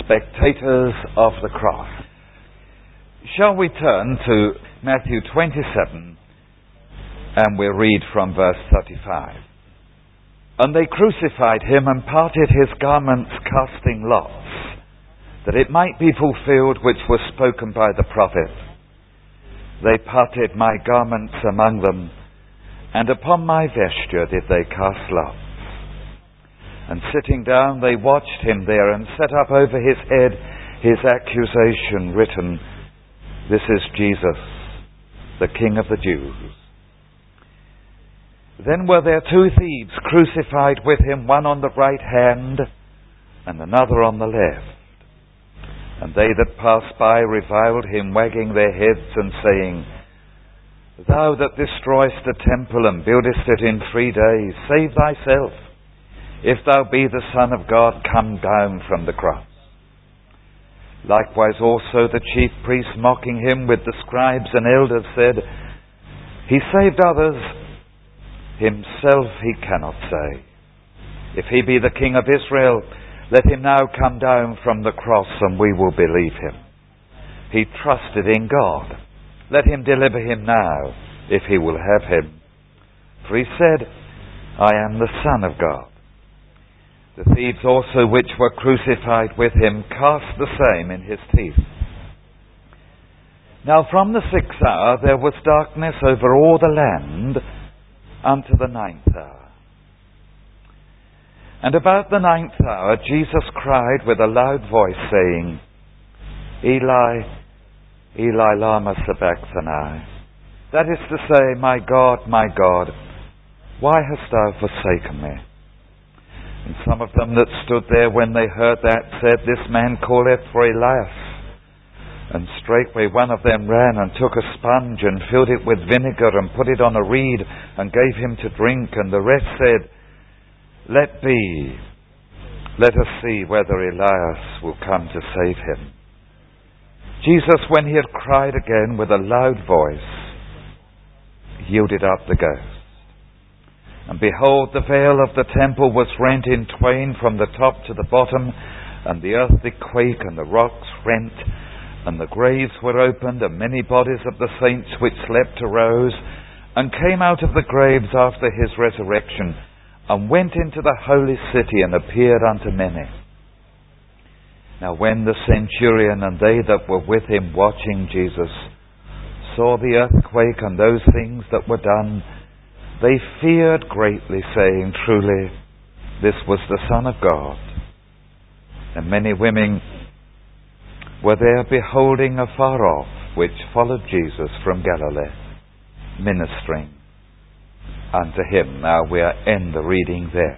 spectators of the cross. Shall we turn to Matthew 27 and we'll read from verse 35. And they crucified him and parted his garments, casting lots, that it might be fulfilled which was spoken by the prophet. They parted my garments among them, and upon my vesture did they cast lots. And sitting down they watched him there, and set up over his head his accusation written, This is Jesus, the King of the Jews. Then were there two thieves crucified with him, one on the right hand and another on the left. And they that passed by reviled him, wagging their heads and saying, Thou that destroyest the temple and buildest it in 3 days, save thyself. If thou be the Son of God, come down from the cross. Likewise also the chief priests, mocking him with the scribes and elders, said, He saved others, himself he cannot save. If he be the King of Israel, let him now come down from the cross, and we will believe him. He trusted in God. Let him deliver him now, if he will have him. For he said, I am the Son of God. The thieves also which were crucified with him cast the same in his teeth. Now from the 6th hour there was darkness over all the land unto the 9th hour. And about the 9th hour Jesus cried with a loud voice, saying, Eli, Eli, lama sabachthani. That is to say, my God, why hast thou forsaken me? And some of them that stood there when they heard that said, This man calleth for Elias. And straightway one of them ran and took a sponge and filled it with vinegar and put it on a reed and gave him to drink. And the rest said, Let be. Let us see whether Elias will come to save him. Jesus, when he had cried again with a loud voice, yielded up the ghost. And behold, the veil of the temple was rent in twain from the top to the bottom, and the earth did quake, and the rocks rent, and the graves were opened, and many bodies of the saints which slept arose, and came out of the graves after his resurrection, and went into the holy city, and appeared unto many. Now when the centurion and they that were with him watching Jesus saw the earthquake and those things that were done, they feared greatly, saying, Truly, this was the Son of God. And many women were there beholding afar off, which followed Jesus from Galilee, ministering unto him. Now we'll end the reading there.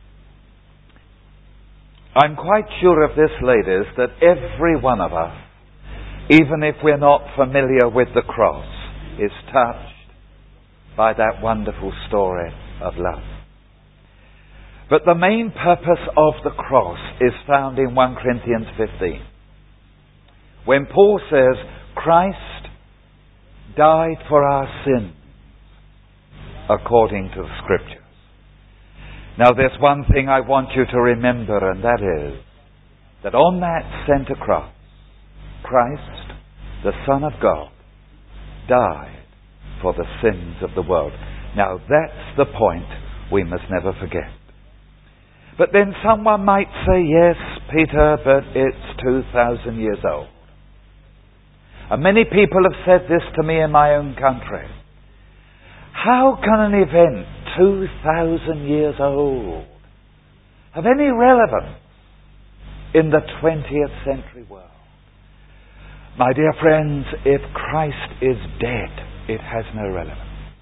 I'm quite sure of this, ladies, that every one of us, even if we're not familiar with the cross, is touched by that wonderful story of love. But the main purpose of the cross is found in 1 Corinthians 15. When Paul says, Christ died for our sins according to the Scriptures. Now there's one thing I want you to remember, and that is that on that center cross, Christ, the Son of God, died for the sins of the world. Now that's the point we must never forget. But then someone might say, yes, Peter, but it's 2,000 years old. And many people have said this to me in my own country. How can an event 2,000 years old have any relevance in the 20th century world? My dear friends, if Christ is dead, it has no relevance.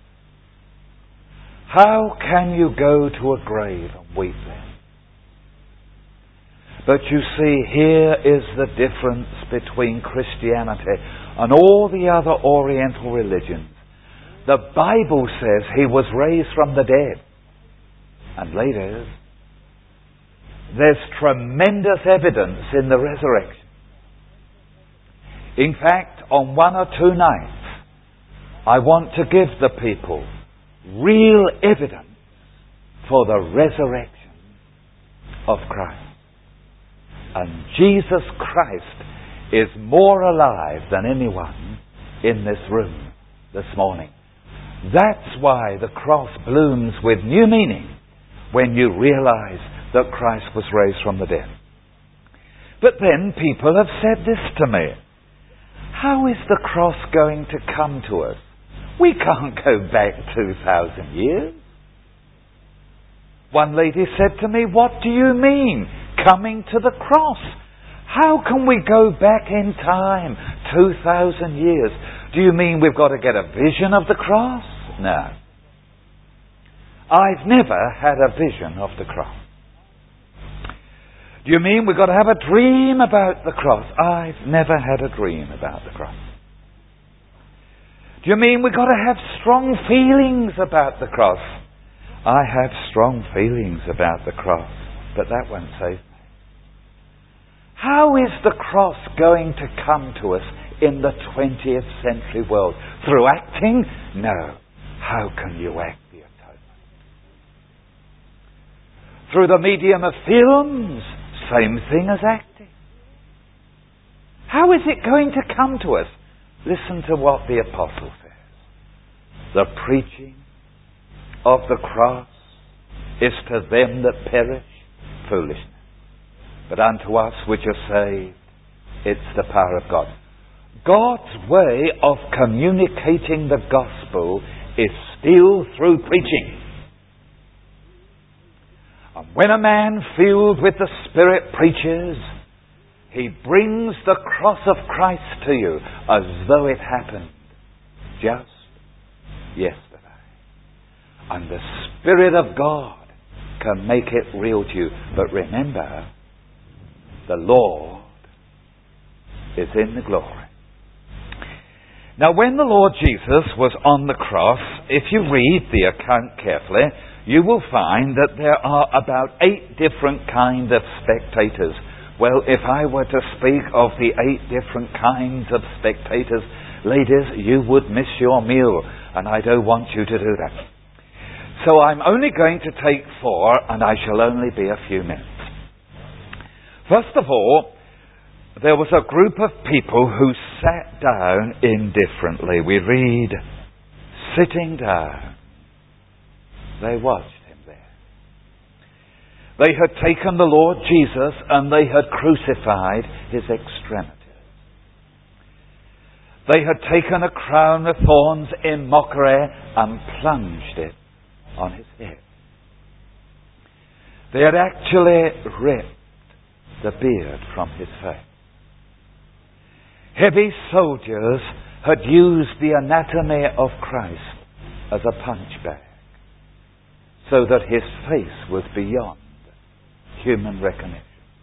How can you go to a grave and weep then? But you see, here is the difference between Christianity and all the other Oriental religions. The Bible says he was raised from the dead. And ladies, there's tremendous evidence in the resurrection. In fact, on 1 or 2 nights, I want to give the people real evidence for the resurrection of Christ. And Jesus Christ is more alive than anyone in this room this morning. That's why the cross blooms with new meaning when you realize that Christ was raised from the dead. But then people have said this to me. How is the cross going to come to us? We can't go back 2,000 years. One lady said to me, what do you mean, coming to the cross? How can we go back in time 2,000 years? Do you mean we've got to get a vision of the cross? No. I've never had a vision of the cross. Do you mean we've got to have a dream about the cross? I've never had a dream about the cross. Do you mean we've got to have strong feelings about the cross? I have strong feelings about the cross, but that won't save me. How is the cross going to come to us in the 20th century world? Through acting? No. How can you act the atonement? Through the medium of films? Same thing as acting. How is it going to come to us? Listen to what the apostle says. The preaching of the cross is to them that perish foolishness. But unto us which are saved, it's the power of God. God's way of communicating the gospel is still through preaching. And when a man filled with the Spirit preaches, he brings the cross of Christ to you as though it happened just yesterday. And the Spirit of God can make it real to you. But remember, the Lord is in the glory. Now, when the Lord Jesus was on the cross, if you read the account carefully, you will find that there are about 8 different kinds of spectators. Well, if I were to speak of the 8 different kinds of spectators, ladies, you would miss your meal, and I don't want you to do that. So I'm only going to take 4, and I shall only be a few minutes. First of all, there was a group of people who sat down indifferently. We read, sitting down. They watched him there. They had taken the Lord Jesus and they had crucified his extremities. They had taken a crown of thorns in mockery and plunged it on his head. They had actually ripped the beard from his face. Heavy soldiers had used the anatomy of Christ as a punch bag, so that his face was beyond human recognition.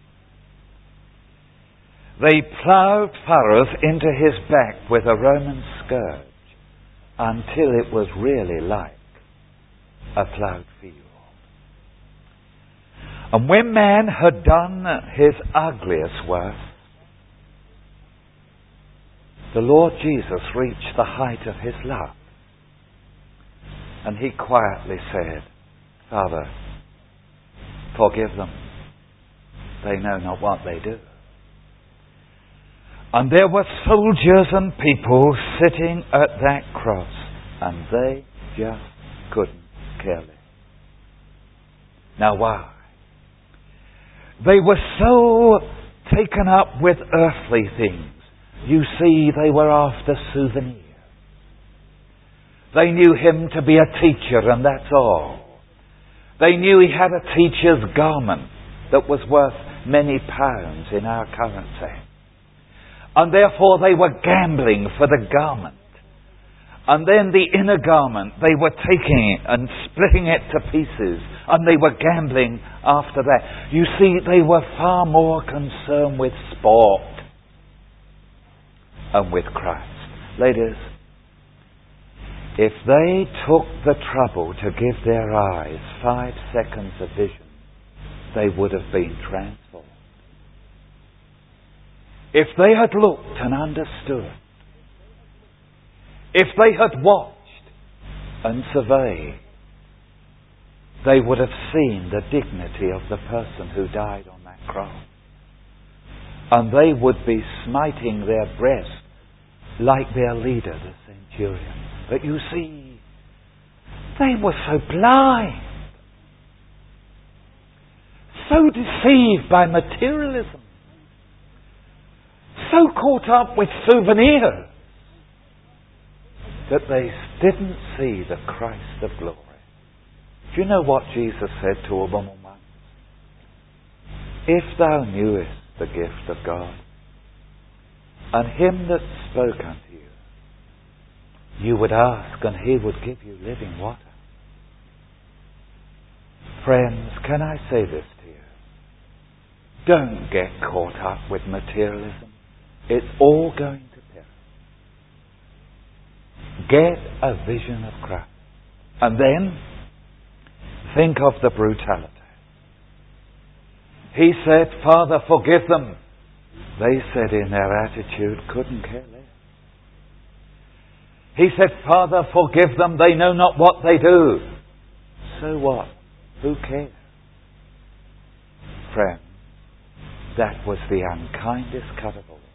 They ploughed furrows into his back with a Roman scourge until it was really like a ploughed field. And when man had done his ugliest work, the Lord Jesus reached the height of his love. And he quietly said, Father, forgive them. They know not what they do. And there were soldiers and people sitting at that cross, and they just couldn't care less. Now why? They were so taken up with earthly things. You see, they were after souvenirs. They knew him to be a teacher, and that's all. They knew he had a teacher's garment that was worth many pounds in our currency. And therefore they were gambling for the garment. And then the inner garment, they were taking it and splitting it to pieces. And they were gambling after that. You see, they were far more concerned with sport and with Christ. Ladies, if they took the trouble to give their eyes 5 seconds of vision, they would have been transformed. If they had looked and understood, if they had watched and surveyed, they would have seen the dignity of the person who died on that cross. and they would be smiting their breast like their leader, the centurion. But you see, they were so blind, so deceived by materialism, so caught up with souvenirs, that they didn't see the Christ of glory. Do you know what Jesus said to a woman once? If thou knewest the gift of God, and him that spoke unto you, you would ask, and he would give you living water. Friends, can I say this to you? Don't get caught up with materialism. It's all going to perish. Get a vision of Christ. And then, think of the brutality. He said, Father, forgive them. They said in their attitude, couldn't care less. He said, Father, forgive them. They know not what they do. So what? Who cares? Friend, that was the unkindest cut of all.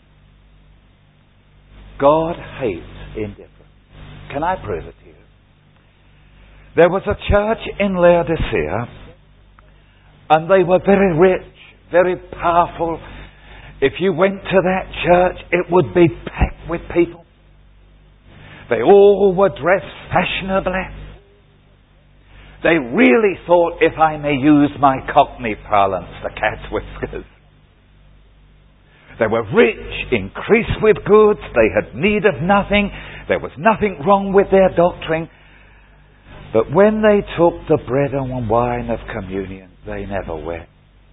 God hates indifference. Can I prove it to you? There was a church in Laodicea, and they were very rich, very powerful. If you went to that church, it would be packed with people. They all were dressed fashionably. They really thought, if I may use my Cockney parlance, the cat's whiskers. They were rich, increased with goods, they had need of nothing, there was nothing wrong with their doctrine. But when they took the bread and wine of communion, they never wept.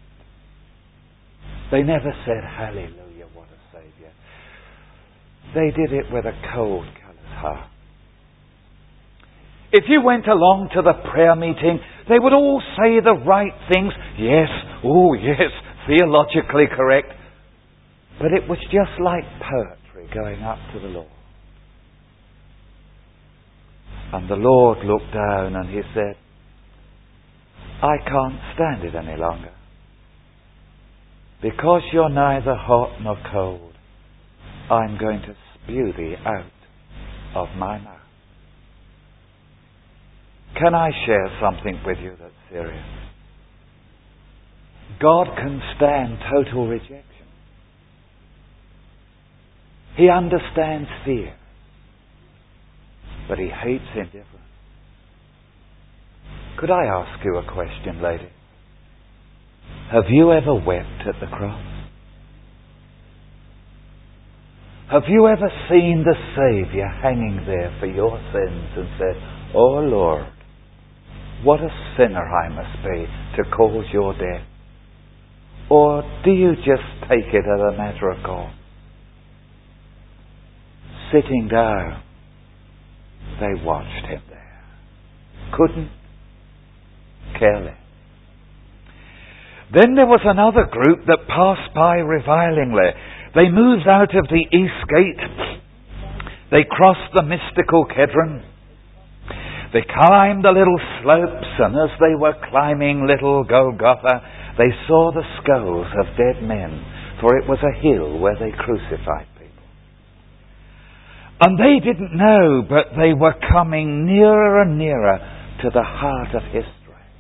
They never said, hallelujah, what a Saviour. They did it with a cold, callous heart. If you went along to the prayer meeting, they would all say the right things. Yes, oh yes, theologically correct. But it was just like poetry going up to the Lord. And the Lord looked down and he said, I can't stand it any longer. Because you're neither hot nor cold, I'm going to spew thee out of my mouth. Can I share something with you that's serious? God can stand total rejection. He understands fear, but he hates indifference. Could I ask you a question, lady? Have you ever wept at the cross? Have you ever seen the Saviour hanging there for your sins and said, oh Lord, what a sinner I must be to cause your death? Or do you just take it as a matter of course? Sitting down, they watched him there. Couldn't care less. Then there was another group that passed by revilingly. They moved out of the east gate. They crossed the mystical Kedron. They climbed the little slopes, and as they were climbing little Golgotha, they saw the skulls of dead men, for it was a hill where they crucified people. And they didn't know, but they were coming nearer and nearer to the heart of history.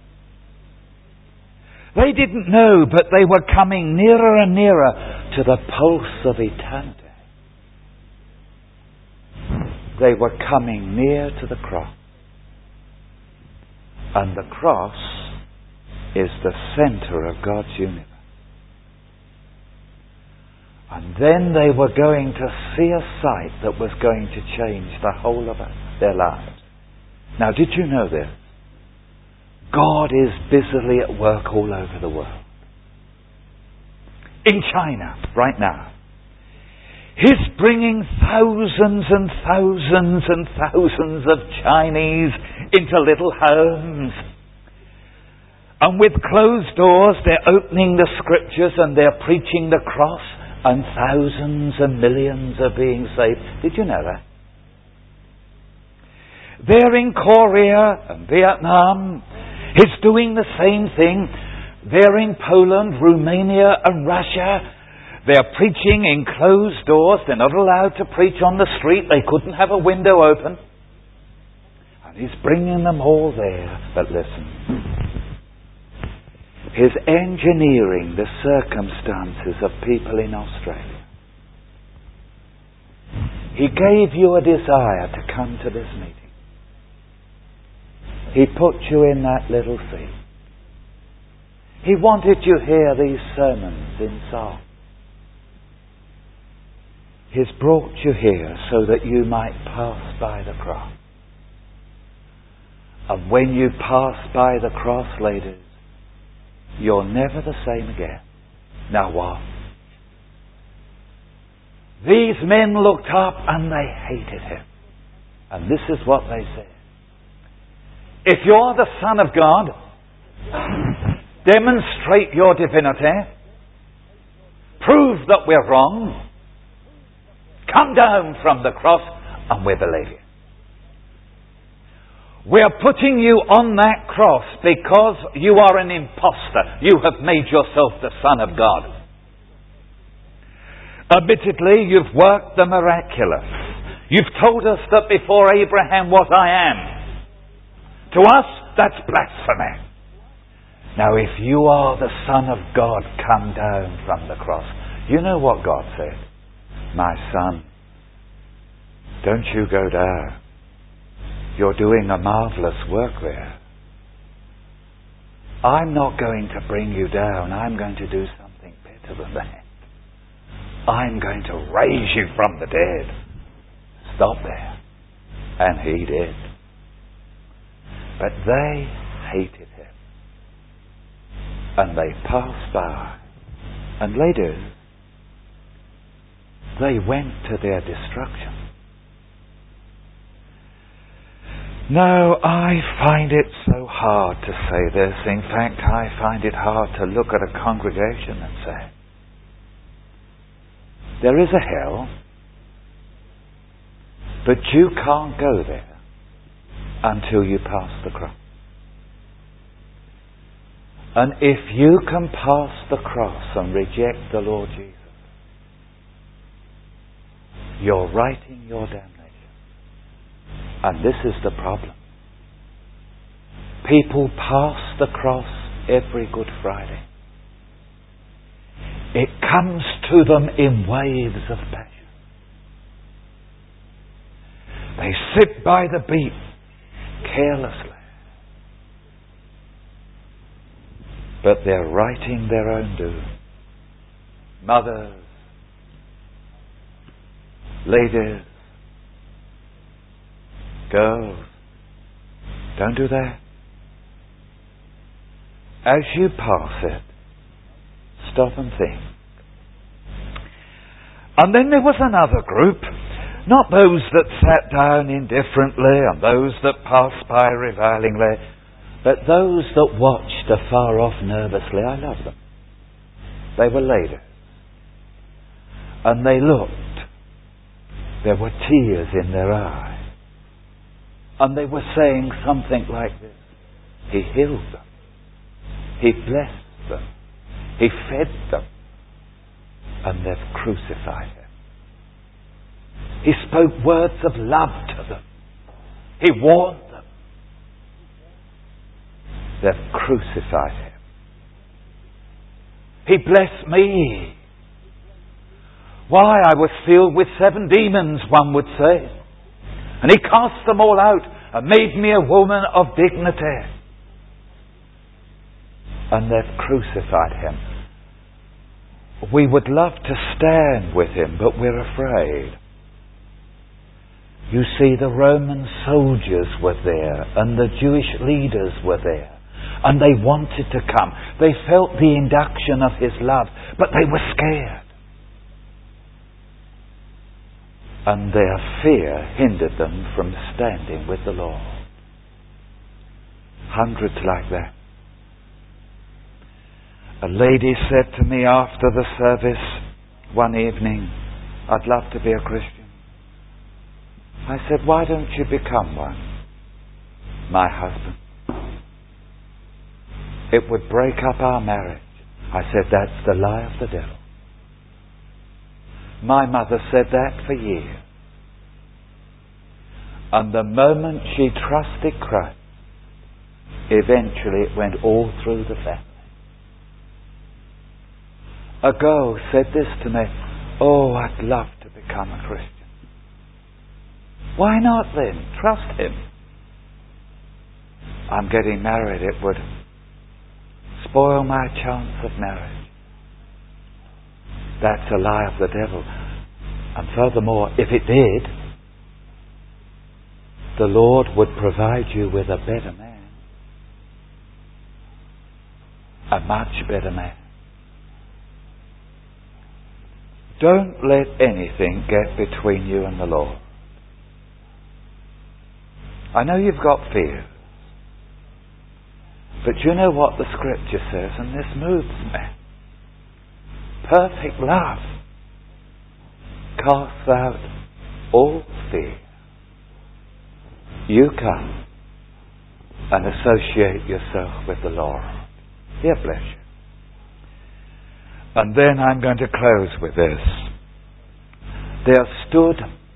They didn't know, but they were coming nearer and nearer to the pulse of eternity. They were coming near to the cross. And the cross is the center of God's universe. And then they were going to see a sight that was going to change the whole of their lives. Now, did you know this? God is busily at work all over the world. In China, right now, He's bringing thousands and thousands and thousands of Chinese into little homes. And with closed doors, they're opening the scriptures and they're preaching the cross, and thousands and millions are being saved. Did you know that? They're in Korea and Vietnam. He's doing the same thing. They're in Poland, Romania and Russia. They're preaching in closed doors. They're not allowed to preach on the street. They couldn't have a window open. And he's bringing them all there. But listen. He's engineering the circumstances of people in Australia. He gave you a desire to come to this meeting. He put you in that little seat. He wanted you to hear these sermons in song. He's brought you here so that you might pass by the cross. And when you pass by the cross, ladies, you're never the same again. Now what? These men looked up and they hated him. And this is what they said. If you're the Son of God, demonstrate your divinity. Prove that we're wrong. Come down from the cross and we believe you. We're putting you on that cross because you are an impostor. You have made yourself the Son of God. Admittedly, you've worked the miraculous. You've told us that before Abraham was I am. To us, that's blasphemy. Now, if you are the Son of God, come down from the cross. You know what God said? My son, don't you go down. You're doing a marvellous work there. I'm not going to bring you down. I'm going to do something better than that. I'm going to raise you from the dead. Stop there. And he did. But they hated him. And they passed by. And later, they went to their destruction. No, I find it so hard to say this. In fact, I find it hard to look at a congregation and say, there is a hell, but you can't go there until you pass the cross. And if you can pass the cross and reject the Lord Jesus, you're writing your damnation. And this is the problem. People pass the cross every Good Friday. It comes to them in waves of passion. They sit by the beat carelessly. But they're writing their own doom. Mothers, ladies, girls, don't do that. As you pass it, stop and think. And then there was another group, not those that sat down indifferently and those that passed by revilingly, but those that watched afar off nervously. I love them. They were ladies. And they looked. There were tears in their eyes. And they were saying something like this. He healed them. He blessed them. He fed them. And they've crucified him. He spoke words of love to them. He warned them. They've crucified him. He blessed me. Why, I was filled with 7 demons, one would say. And he cast them all out and made me a woman of dignity. And they've crucified him. We would love to stand with him, but we're afraid. You see, the Roman soldiers were there and the Jewish leaders were there. And they wanted to come. They felt the induction of his love, but they were scared. And their fear hindered them from standing with the Lord. Hundreds like that. A lady said to me after the service one evening, I'd love to be a Christian. I said, why don't you become one? My husband. It would break up our marriage. I said, that's the lie of the devil. My mother said that for years. And the moment she trusted Christ, eventually it went all through the family. A girl said this to me, "Oh, I'd love to become a Christian." Why not then? Trust Him. I'm getting married. It would spoil my chance of marriage. That's a lie of the devil. And furthermore, if it did, the Lord would provide you with a better man. A much better man. Don't let anything get between you and the Lord. I know you've got fears. But you know what the Scripture says, and this moves me. Perfect love casts out all fear. You come and associate yourself with the Lord. He'll bless you. And then I'm going to close with this. There stood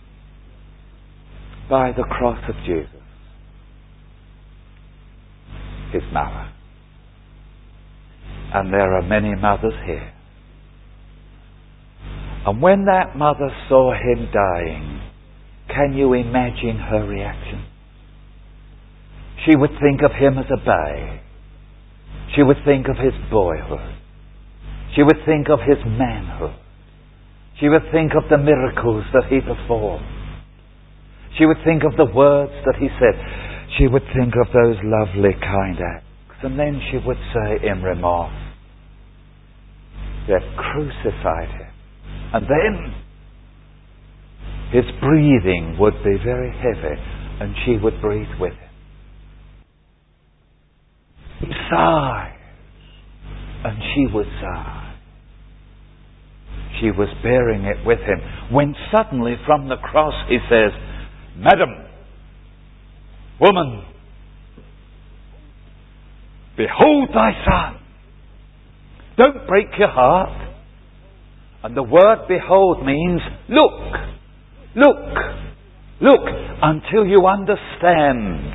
by the cross of Jesus His mother. And there are many mothers here. And when that mother saw Him dying, can you imagine her reaction? She would think of Him as a babe. She would think of His boyhood. She would think of His manhood. She would think of the miracles that He performed. She would think of the words that He said. She would think of those lovely kind acts. And then she would say in remorse, "They've crucified Him." And then His breathing would be very heavy, and she would breathe with Him. He sighed, and she would sigh. She was bearing it with Him, when suddenly from the cross He says, "Madam, woman, behold thy son." Don't break your heart. And the word behold means look, look, look, until you understand.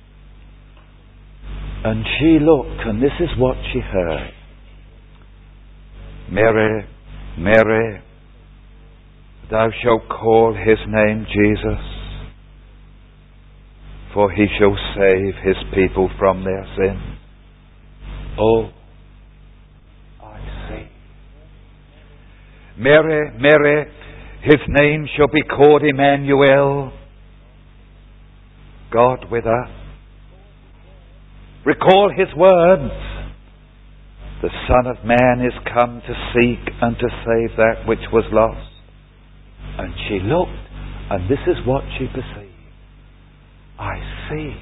And she looked, and this is what she heard. "Mary, Mary, thou shalt call His name Jesus, for He shall save His people from their sins." Oh, I see. "Mary, Mary, His name shall be called Emmanuel, God with us." Recall His words. "The Son of Man is come to seek and to save that which was lost." And she looked, and this is what she perceived. I see.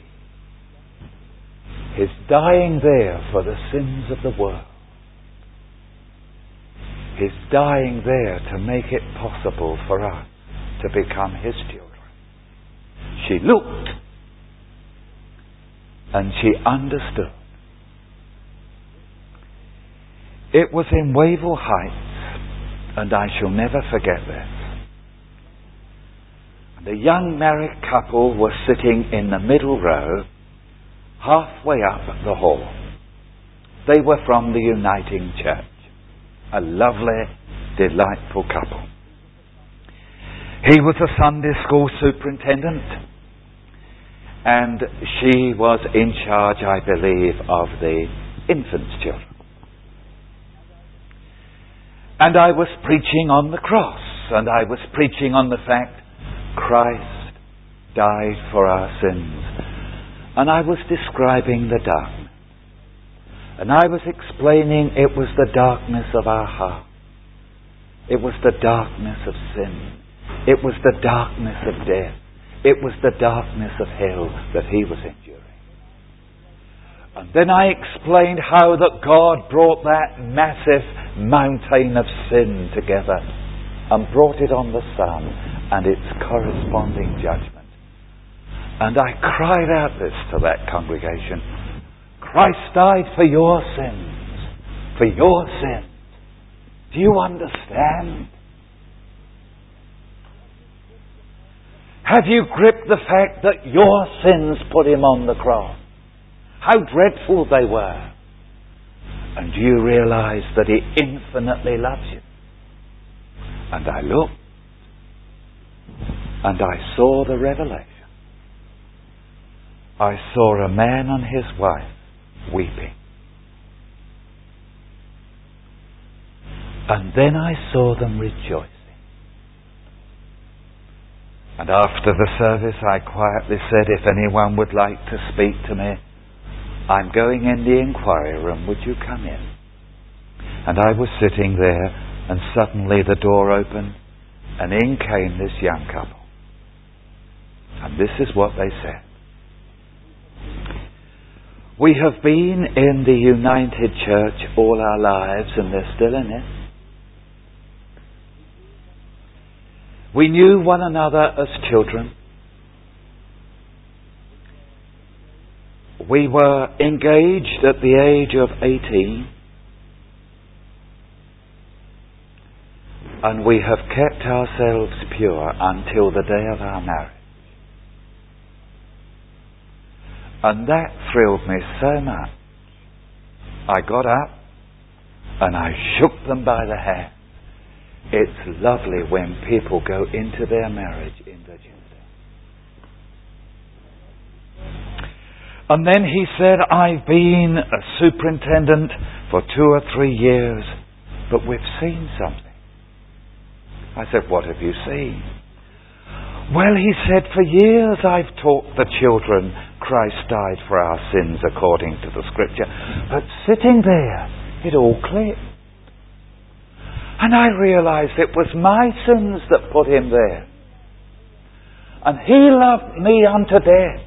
His dying there for the sins of the world. His dying there to make it possible for us to become His children. She looked, and she understood. It was in Wavell Heights, and I shall never forget this. The young married couple were sitting in the middle row, halfway up the hall. They were from the Uniting Church. A lovely, delightful couple. He was a Sunday school superintendent, and she was in charge, I believe, of the infants' children. And I was preaching on the cross, and I was preaching on the fact Christ died for our sins. And I was describing the darkness. And I was explaining it was the darkness of our heart. It was the darkness of sin. It was the darkness of death. It was the darkness of hell that He was enduring. And then I explained how that God brought that massive mountain of sin together and brought it on the Son and its corresponding judgment. And I cried out this to that congregation. Christ died for your sins. For your sins. Do you understand? Have you gripped the fact that your sins put him on the cross? How dreadful they were. And do you realise that he infinitely loves you? And I looked, and I saw the revelation. I saw a man and his wife weeping. And then I saw them rejoicing. And after the service I quietly said, if anyone would like to speak to me, I'm going in the inquiry room, would you come in? And I was sitting there, and suddenly the door opened, and in came this young couple. And this is what they said. We have been in the United Church all our lives, and they're still in it. We knew one another as children. We were engaged at the age of 18. And we have kept ourselves pure until the day of our marriage. And that thrilled me so much. I got up and I shook them by the hand. It's lovely when people go into their marriage in virginity. And then he said, I've been a superintendent for 2 or 3 years, but we've seen something. I said, what have you seen? Well, he said, for years I've taught the children Christ died for our sins according to the Scripture. But sitting there, it all clicked. And I realised it was my sins that put him there. And he loved me unto death.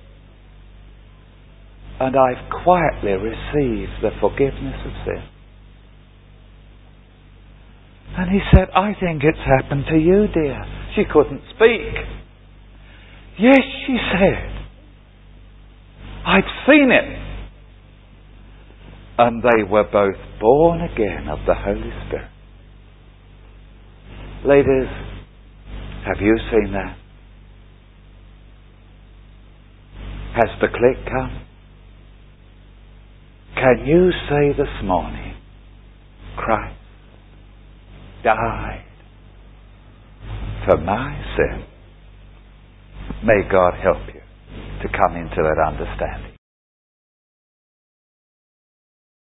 And I've quietly received the forgiveness of sin. And he said, I think it's happened to you, dear. She couldn't speak. Yes, she said. I've seen it. And they were both born again of the Holy Spirit. Ladies, have you seen that? Has the click come? Can you say this morning, Christ died for my sin? May God help you to come into that understanding.